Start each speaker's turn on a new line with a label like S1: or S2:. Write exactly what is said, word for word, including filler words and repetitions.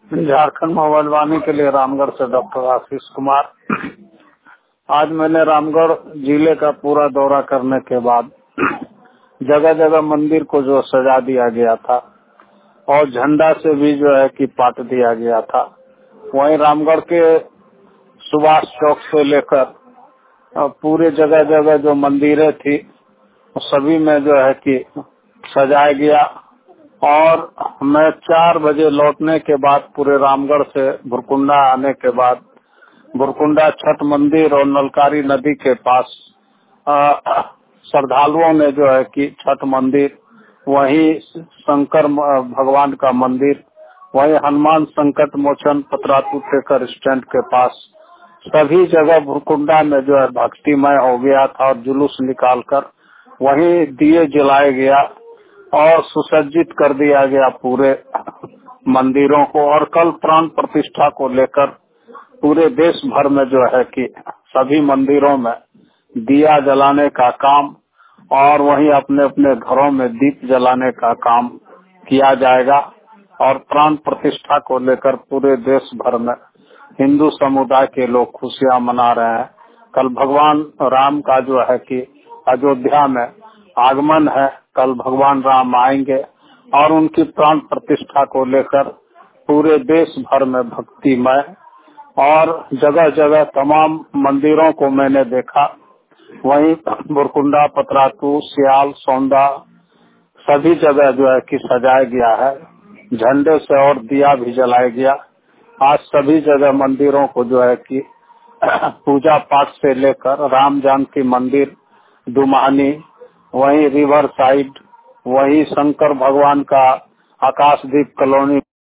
S1: Jharkhand mobile वाणी के लिए रामगढ़ से डॉक्टर आशीष कुमार। आज मैंने रामगढ़ जिले का पूरा दौरा करने के बाद जगह जगह मंदिर को जो सजा दिया गया था और झंडा से भी जो है कि पाट दिया गया था, वहीं रामगढ़ के सुभाष चौक से लेकर पूरे जगह जगह जो मंदिरें थी सभी में जो है कि सजाया गया। और मैं चार बजे लौटने के बाद पूरे रामगढ़ से भुरकुंडा आने के बाद भुरकुंडा छठ मंदिर और नलकारी नदी के पास श्रद्धालुओं ने जो है कि छठ मंदिर, वहीं शंकर भगवान का मंदिर, वहीं हनुमान संकट मोचन पतरातू टेकर स्टैंड के पास सभी जगह भुरकुंडा में जो है भक्तिमय हो गया था और जुलूस निकालकर वहीं दिए जलाया गया और सुसज्जित कर दिया गया पूरे मंदिरों को। और कल प्राण प्रतिष्ठा को लेकर पूरे देश भर में जो है कि सभी मंदिरों में दिया जलाने का काम और वहीं अपने अपने घरों में दीप जलाने का काम किया जाएगा। और प्राण प्रतिष्ठा को लेकर पूरे देश भर में हिंदू समुदाय के लोग खुशियां मना रहे हैं। कल भगवान राम का जो है कि अयोध्या में आगमन है, कल भगवान राम आएंगे और उनकी प्राण प्रतिष्ठा को लेकर पूरे देश भर में भक्तिमय और जगह जगह तमाम मंदिरों को मैंने देखा। वहीं बुरकुंडा, पतरातू, सियाल, सौंदा सभी जगह जो है कि सजाया गया है, झंडे से और दिया भी जलाया गया। आज सभी जगह मंदिरों को जो है कि पूजा पाठ से लेकर राम जानकी मंदिर, दुमानी, वहीं रिवर साइड, वहीं शंकर भगवान का आकाशदीप कॉलोनी